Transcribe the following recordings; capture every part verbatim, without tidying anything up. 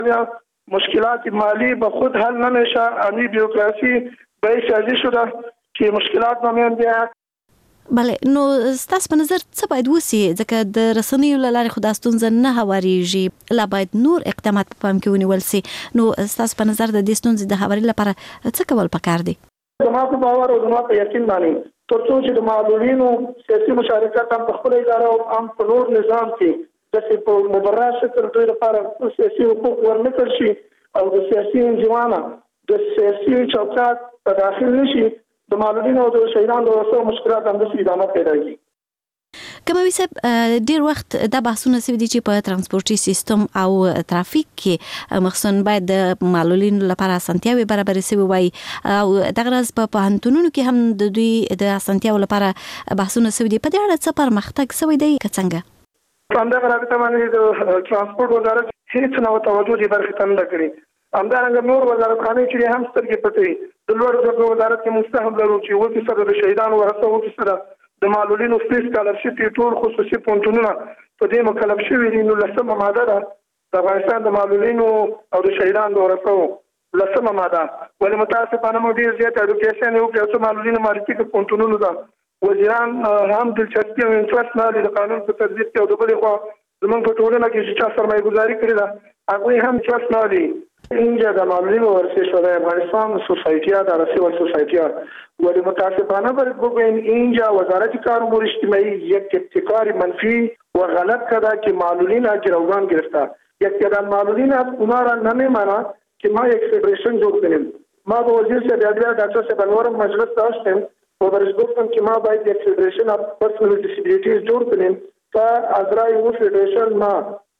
مشکلات مالی به خود حل نمیشه، امی بیوکراسی باعث ازی شده که مشکلات نمیان بیا. بله، نو ستاسو په نظر څه باید وسی ځکه د رسنیو له لارې خو دا ستونزه نه هواریږي، لا باید نور اقدامات په پام کې ونیول سي. نو ستاسو په نظر د دې ستونزې د هواري لپاره څه کول پکار دي؟ زما په باور او زما په یقین باندې تر څو چې د معلولینو سیاسي مشارکت هم په خپل اداره او هم په نور نظام کې د په مبرر شکل دوی لپاره سیاسي حقوق ورنکړل شي او د سیاسي انجمانه د سیاسي چوکاټ په داخل نشي، د معلولینو او د شهیدانو د ورثو مشکلات هم د ادامه پیدا کوي. کموي صاحب، ډیر وخت دا بحثونه سوي دي چې په ترانسپورتي سیستم او ترافیک کې مخصوصا باید د معلولینو لپاره اسانتیاوي برابرې سوي وای او دغه راز په پوهنتونونو کې هم د دوی د اسانتیاو لپاره بحثونه سوي دي. په دې اړه څه پرمختګ سوي دی که څنګه؟ همدغه رابطه باندې د ترانسپورت وزارت هیڅ نوې توجه دې برخې ته نه کړې. همدارنګه نور وزارتخانې چې هم سترګې پټوي. د لوړو زده کړو وزارت کې موږ هم لرو چې اووه فیصده د شهیدانو ورثه، اووه فیصده د معلولینو فری سکالرشپ ټول خصوصي پوهنتونونه په دې مکلف شوي دي. نو لسمه ماده ده د افغانستان د معلولینو او د شهیدانو د ورثو لسمه ماده. ولې متاسفانه موږ ډېر زیات اډوکیشن یو کې څو معلولینو معرفي کې پوهنتونونو ده وزیران هم دلچسپي او انټرست نه لري د قانون په تطبیق کې او د بلې خوا زموږ په ټولنه کې چې چا سرمایه گذاري کړې ده هغوی هم انټرست نه لري. اینجا در معلولین ورزش شده افغانستان سوسایتی ها در سیول سوسایتی ها ولی متاسفانه باید بگوییم اینجا وزارت کار امور اجتماعی یک ابتکار منفی و غلط کرده که معلولین را گروگان گرفته. یک تعداد معلولین اونا را نمیماند که ما یک فدریشن جور کنیم. ما با وزیر صاحب عدلیه دکتر صاحب انور مجلس داشتیم و برش گفتم که ما باید یک فدریشن اف پرسنل دیسابیلیتیز جور کنیم تا از رای اون فدریشن ما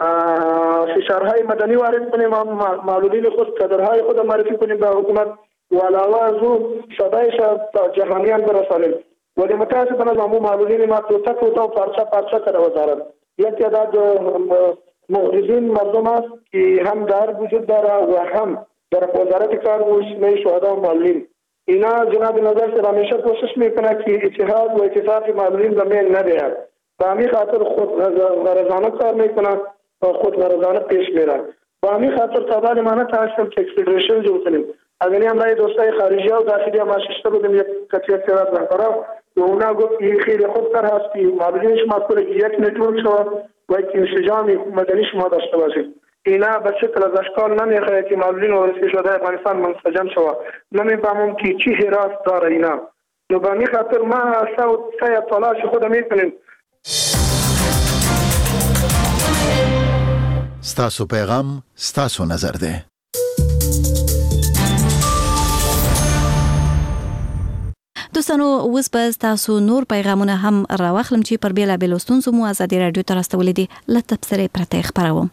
فشارهای مدنی وارد کنیم، معلولین خود قدرهای خود معرفی کنیم به حکومت و علاوه از اون صدایش تا جهانیان برسانیم. ولی متاسفانه زمو معلولین ما توتا توتا و پارچه پارچه کرده وزارت. یک تعداد مغرضین مردم است که هم در وجود داره و هم در وزارت کار و اجتماعی شهدا و معلولین. اینا جناب نظر سے همیشه کوشش میکنه که اتحاد و اتفاق معلولین زمین ندهد. به همین خاطر خود غرضانه کار میکنه و خود غرضانه پیش میره. با همین خاطر تعداد ما نتاشتم که فدریشن جور کنیم. اگر هم رای دوستای خارجی و داخلی ما شش تا بودیم یک کتیت سرات برقرار و اونا گفت این خیلی خوبتر هست که معلولین شما کنه یک نتورک شما و یک انسجام مدنی شما داشته باشید. اینا به شکل از اشکال نمیخواد که معلولین ورزشی شده افغانستان منسجم شود. نمیفهمم که چی حراس داره اینا. نو به همین خاطر ما سعی تلاش خود میکنیم. ستاسو پیغام ستاسو نظر ده. دوستانو، اوس به تاسو نور پیغامونه هم راوخلم چې پر بیلابیلو ستونزو مو ازادي راډیو ته راستولې دي. له تبصرې پرته خبروم.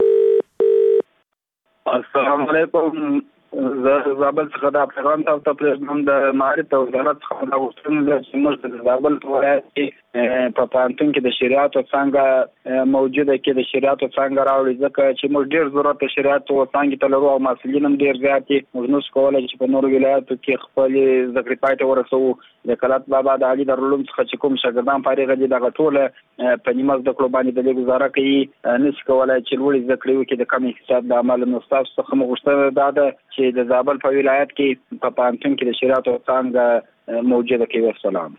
السلام علیکم. زه زابل څخه دا پیغام تاسو ته پرېږدم. د معارف وزارت څخه دا غوښتنه ده چې موږ د زابل ولایت کې په پوهنتون کې د شریعت څانګه موجوده کې د شریعت څانګه راوړي، ځکه چې موږ ډېر ضرورت د شریعت څانګې ته لرو او محصلین هم ډېر زیات دي. موږ نشو کولی چې په نورو ولایاتو کې خپلې زده کړې پای ته ورسوو. د کلات بابا د علي دارالعلوم څخه چې کوم شاګردان فارغ دي دغه ټوله په نیمه زده کړو باندې د لږ ګزاره کوي، نشي کولی چې لوړې زده کړې وکړي د کم اقتصاد له امله. نو ستاسو څخه موږ غوښتنه دا ده چې د زابل په ولایت کې په پوهنتون کې د شریعت څانګه موجوده کوي. والسلام.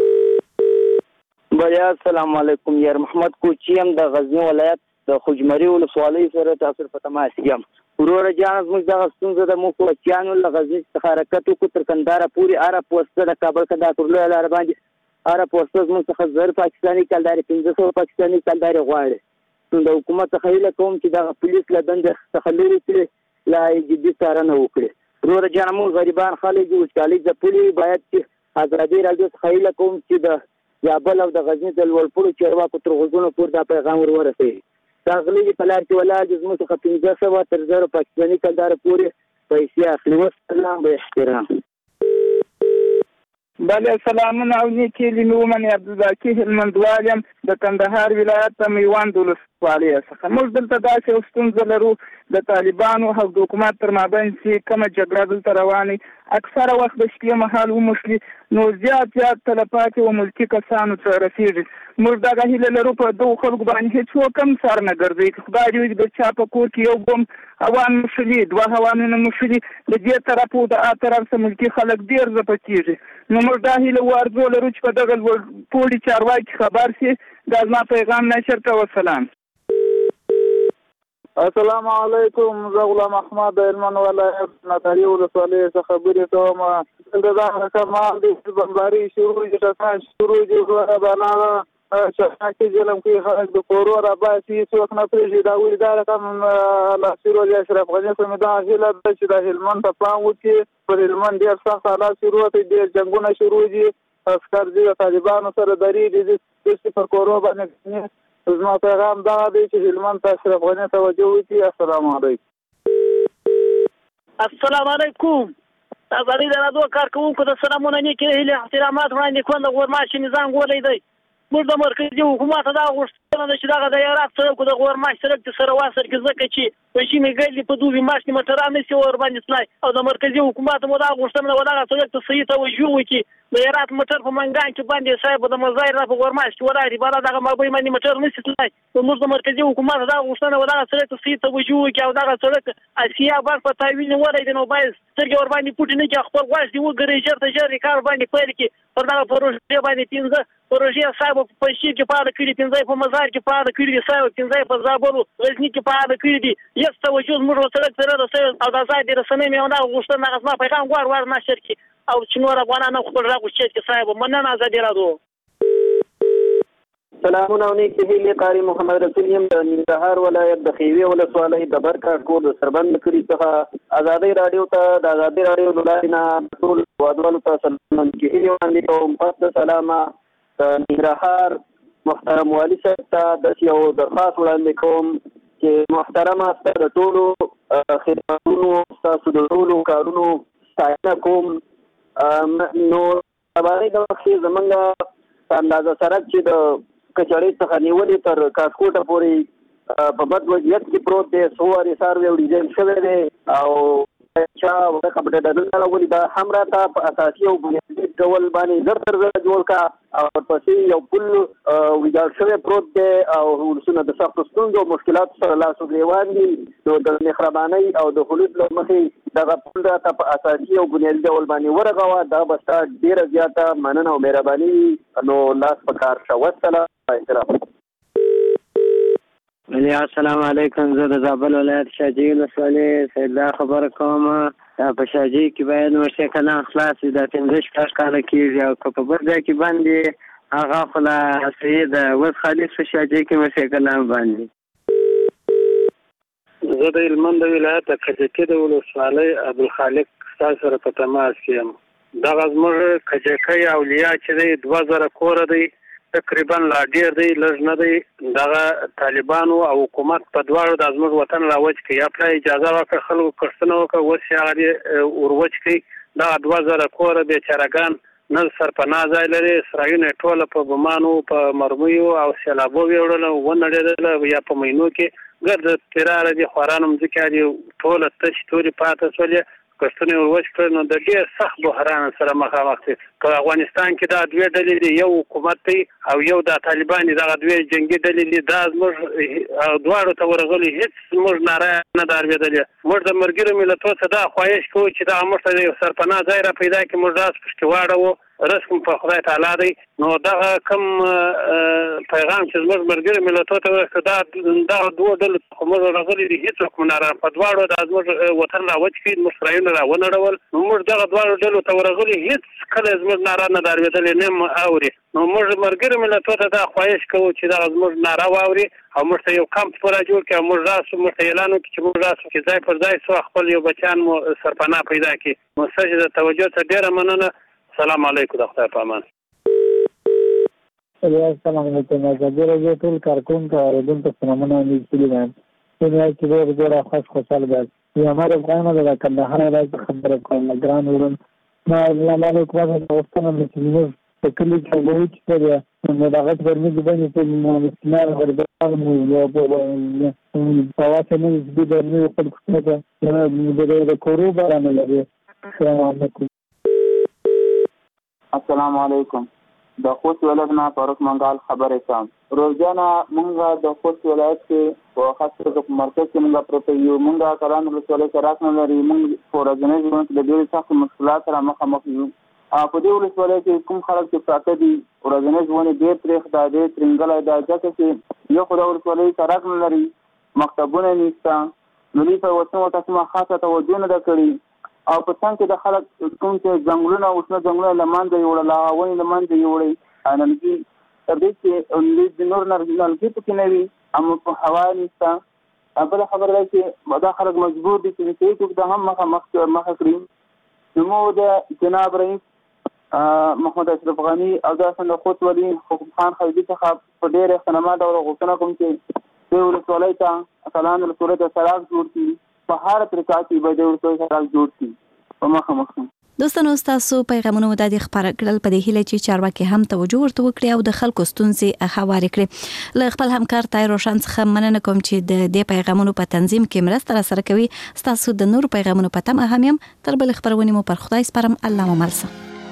بیا السلام علیکم. یار محمد کوچی هم د غزنی ولایت د خوجمری ولسوالۍ سره تاسو په تماس یم. ورور جان زموږ د ستونزه د مو کوچیانو له غزنی څخه حرکت وکړ تر کندهار پورې اره پوسټه د کابل څخه د ټولو لار باندې اره پوسټه زموږ څخه زر پاکستاني کلداري پنځه سوه پاکستاني کلداري غواړي. د حکومت څخه هیله کوم چې د پولیس له دندې څخه لري کړي لا جدي څارنه وکړي. ورور جان موږ غریبان خلک یو چې د پولیس باید چې ازادي راډیو څخه هیله کوم چې د زابل او د غزنی د لوړپوړو چارواکو تر غوږونو پورې دا پیغام ور ورسوي. دا غلي په لار کې ولاړ دي زموږ څخه پنځه سوه تر زرو پاکستاني کلداره پورې پیسې اخلي. والسلام به احترام. بله سلامونه او نیکې لیمې ومنې. عبدالباقي هلمندوال یم د کندهار ولایت د میوند ولسوالۍ څخه. موږ دلته داسې یو ستونزه لرو د طالبانو او د حکومت تر مابین چې کومه جګړه دلته روانې اکثره وخت د شپې مهال وموښلي نو زیات زیات تلفات او ملکي کسانو ته رسېږي. موږ دغه هیله لرو په دغو خلکو باندې هېڅوک هم سر نه ګرځوي. خدای دې وکړي د چا په کور کې یو بم هوان موښلي، دوه هوانونه موښلي، د دې طرف او د آ طرف څخه ملکي خلک ډېر ځپه کېږي. نو موږ دا هیله او ارزو لرو چې په دغه ټولې چارواکي خبر شي. دا زما پیغام نشر ته وسلام. السلام علیکم. زه غلام احمد د هلمند ولایت ناتاري ولسوالۍ څخه خبرې کوم. دلته دا کمال د بمباري شروع دي، ټکان شروع دي، غوره بنا شاکي ظلم کوي خلک د کورو راباسي، څوک نه پرېږدي. دا ولې دا رقم الله سرور اشرف غني ته دا هیله ده چې د هلمند ته پام وکړي. پر هلمند ډېر سخت حالات شروع دي، ډېر جنګونه شروع دي، عسکر دي د طالبانو سره درېږي، دې پر کورو باندې. زما پیغام دا دی چې هلمند ته اشرف غني توجه وکړي. السلام علیکم. السلام علیکم. ازادي د رادیو کارکونکو د سلامونه نیکې هیلې احترامات وړاندې کوم. د غورماشي نظام ګولې دی. موږ د مرکزي حکومت دا غوښتنه ده چې دغه د یارات سړک د غورماشي سړک د سره واسر کې ځکه چې په شي میګل په دوی ماشي موټرانه سي ور باندې سلای او د مرکزي حکومت مو دا غوښتنه ولا سړک ته صحیح توجه وکړي. د یارات موټر په منګان کې باندې صاحب د مزایر په غورماشي ولاري بالا دغه مابوي باندې موټر نشي سلای. موږ د مرکزي حکومت دا غوښتنه ولا سړک ته صحیح توجه وکړي او دغه سړک اسیا بار په تاویل ولای د نو باید سترګې ور باندې پټ نه کې خپل غواړي وګړي چرته جری کار باندې پیل کې پر دغه پروژه باندې پینځه پروژه صاحب په شي کې پاره کړی، پینځه په مزار کې پاره کړی، صاحب پینځه په زابل غزنی کې پاره کړی دي. یو توجه موږ سره سره د او د ځای د رسنۍ مې دا غوښتنه غوښتنه پیغام غوړ ور نشر کې او چې نور افغانانو خپل راغوښتي چې صاحب مننه ازادي رادو. سلامونه نیکې هیلې. قاری محمد رسول یم د ننګرهار ولایت د خیوې ولسوالۍ د برکاټ کور د سربند کلي څخه ازادي رادیو ته د ازادي رادیو له لارې نه ټول هیوادوالو ته سلامونه نیکې هیلې وړاندې کوم. پس د سلامه د ننګرهار محترم والي صاحب ته داسې یو درخواست وړاندې کوم چې محترمه ستا د ټولو خدمتونو ستاسو د ټولو کارونو ستاینه کوم. نو سبانۍ د وخت زمونږ په اندازه سړک چې د کچړۍ څخه نیولې تر کاسکوټه پورې په بد وضعیت کې پروت دی. څو وارې سروې او ډیزاین شوی دی او چا ورته کمپیوټرونه راولي. دا هم راته په اساسي او بنیادي ډول باندې زر تر زره جوړ کا او ورپسې یو پل ویجاړ شوی پروت دی او ولسونه د سختو ستونزو او مشکلاتو سره لاس و ګرېوان دي. نو د مهربانۍ او د خلوص له مخې دغه پل راته په اساسي او بنیادي ډول باندې ورغوه. دا به ستا ډېره زیاته مننه او مهرباني وي. نو لاس په کار شه. والسلام علیکم. السلام علیکم. زه د زابل ولایت شاجوی ولسوالۍ سیدلا خبره کوم. په شاجوی کې باید ورشي کلان خلاص وي. دا پنځه شپږ کاله کېږي او که په بل ځای کې باندې هغه خو لا صحیح ده. اوس خالص په شاجوی کې ورشي کلان باندې. زه د هلمند ولایت د کجکي د ولسوالۍ عبدالخالق ستاسو سره په تماس کې یم. دغه زموږ کجکي اولیا چې دی دوه زره کوره دی، تقریبا لا ډیر دی لږ نه دی. دغه طالبانو او حکومت په دواړو د زموږ وطن راوچ کړي. یا پلای اجازه ورکړه خلکو کښتنه وکړه، اوس یې هغه وروچ کړي. دغه دوه زره کوره بېچارهګان نه سرپناه ځای لري. سرایونه یې ټوله په بمانو په مرمیو او سیلابو ویوړله، ونړېدله یا په مینو کې ګرد تیراره دي. خوارانو مځکې دي ټوله تشې تورې پاته شولې، کښتونه یې وروچ کړل. نو د ډېر سخت بحران سره مخامخ دي. په افغانستان کې دا دوې ډلې دي، یو حکومت دی او یو دا طالبان دي. دغه دوې جنګي ډلې دي. دا زموږ دواړو ته ورغلي هېڅ زموږ ناره نه ده اورېدلې. موږ د ملګرو ملتونو څخه دا خواهش کوو چې دغه موږ ته یو سرپناه ځای را پیدا کړي. موږ داسې پشکې واړوو، رسم په خدای تعالی دی. نو دغه کوم پیغام چې زموږ ملګرو ملتونو ته ورکړو دا دغه دوه ډلو څخه موږ راغلي دي، هېڅوک مو ناره په دواړو دا زموږ وطن راوچ کړي، زموږ سرایونه را ونړول. نو موږ دغه دواړو ډلو ته ورغلي هېڅ کله زموږ ناره نه ده اورېدلې، نه مو اوري. نو موږ ملګرو ملتونو ته دا خواهش کوو چې دغه زموږ ناره واوري او موږ ته یو کمپ پوره جوړ کړي او موږ راسو، موږ ته اعلان وکړي چې موږ راسو چې ځای پر ځای سو خپل یو بچیان مو سرپناه پیدا کړي. نو ستاسو د توجه ته ډېره مننه. السلام علیکم. د خدای په امان. السلام علیکم. ازادي راډیو ټول کارکونکو او اورېدونکو ته سلامونه نیکې دي. دنیا کې ډېر ډېر خوش خوشحال دی. یو مر افغان د کندهار ولایت خبره کوم. ګران ورون ما الله علیکم وختونه چې موږ په کلی کې وګورو چې دا نو دغه ورمي د باندې په مستمر ورته مو په واسطه نه دې د نو په څه کې د د کورو بارانه لري السلام علیکم. السلام علیکم. د خوست ولایت نه فاروق منګال خبرې کوم. روزانه مونږ د خوست ولایت کې په خاص توګه په مرکز کې مونږ پروت یو. مونږ کلان ولسوالۍ سره راځو لري. مونږ ورځنی ژوند کې د ډېرو سختو مشکلات سره مخامخ یو. په دې ولسوالۍ کې کوم خلک چې پراته دي ورځنی ژوند ډېر تریخ دی، ډېر ترنګلی دی، ځکه چې یو خو د ولسوالۍ سړک نه لري، مکتبونه نشته، ملي پیوستون ورته کومه خاصه توجه نه ده کړې، او په څنګ کې د خلک کوم چې ځنګلونه اوسنه ځنګلونه له منځه یوړل، هغه ونې له منځه یوړې، نلګي تر دې چې د نور نلګي پکې نه وي، هم هوا نشته. بله خبره ده چې دا خلک مجبور دي چې صحي توګه د هم مخه مخه کړي. زموږ د جناب رئیس محمد اشرف غني او داسې د خوست ولي حکوم خان خیدي څخه په ډېر احترامات ډول غوښتنه کوم چې دې ولسوالۍ ته کلان ولسوالۍ ته سړک جوړ کړي، په هر طریقه کې به د ولسوالۍ سړک جوړ کړي. په مخه مخه دوستانو تاسو پیغامونه مو د خبره کړل په دې هیله چې چارواکي هم توجه ورته وکړي او د خلکو ستونزې هواري کړي. له خپل همکار تای روشن څخه مننه کوم چې د دې پیغامونو په تنظیم کې مرسته را سره کوي. تاسو د نور پیغامونو په تمه هم يم. تر بل خبرونه مو پر خدای سپارم. الله مو ملسه.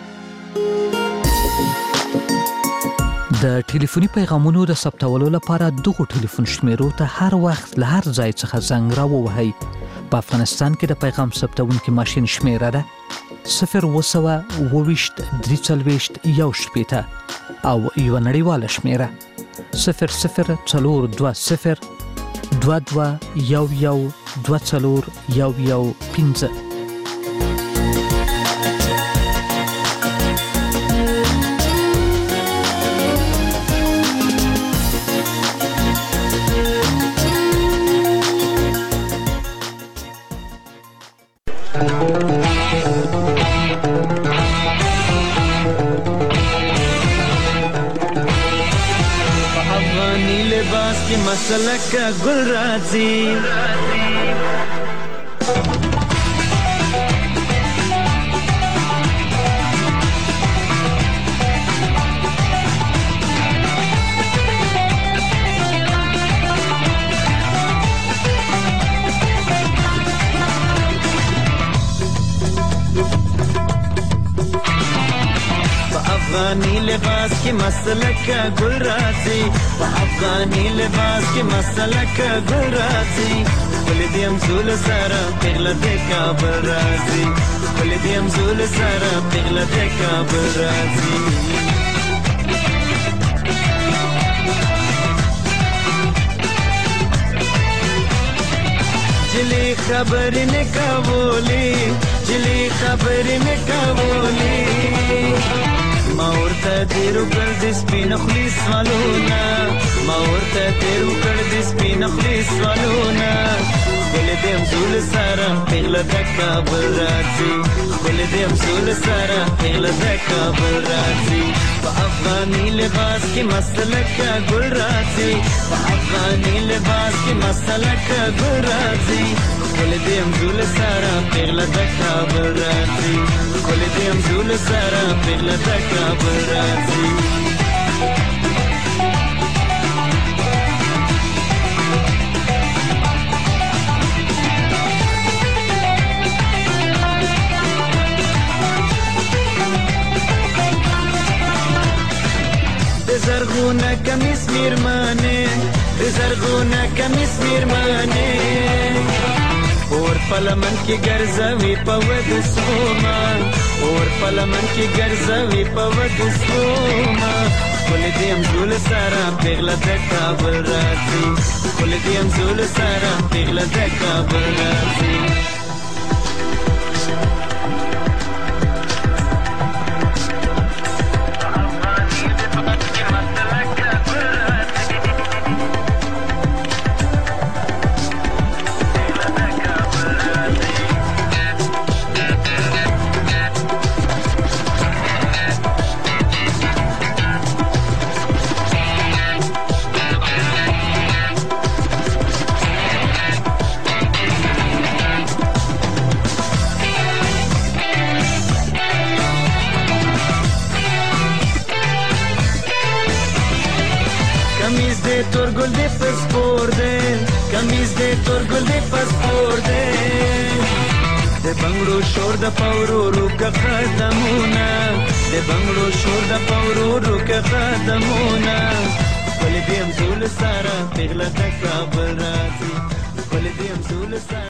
د ټلیفوني پیغامونو د ثبتولو لپاره دغه ټلیفون شمیرو ته هر وخت له هر ځای څخه زنګ راووهئ. په افغانستان کې د پیغام ثبتونکي ماشين شمیره ده صفر وسوه اوويشت درې څلوېښت یو شپېته او یو نړیواله شمیره صفر صفر څلور دوه صفر دوه دوه یو یو دوه څلور یو یو پنځه. مسلک گل راځي افغانی لباس کی مسلک گل راځي، په افغانی لباس کی مسلک گل راځي، خپل دیم زول سره پیغله د کابل راځي، خپل دیم زول سره پیغله د کابل راځي. جلی خبرې نه کولې، جلی خبرې نه کولې، ما ورته تیرو کړ د سپین خلی سوالونه، ما ورته تیرو کړ د سپین خلی سوالونه، خپل دیم زول سره پیغله د کابل راځي، خپل دیم زول سره پیغله د کابل راځي. په افغانی لباس کې مسلک ګل راځي، په افغانی لباس کې مسلک ګل راځي، خپل دیم زول سره پیغله د کابل راځي، خپل دیم زول سره پیغله د کابل راځي. زرغونه کمیس میرمانه، زرغونه کمیس میرمانه، اور پلمن کی ګرځوي په ود سوما، اور پلمن کی ګرځوي په ود سوما، خپل دیم زول سره پیغله د کابل راځي، خپل دیم زول سره پیغله د کابل راځي. د بنگړو شور د پورورو که قدمونه د بنگړو شور د پورورو که قدمونه ولې دیم زول سره پیغله د کابل راځي ولې دیم زول سره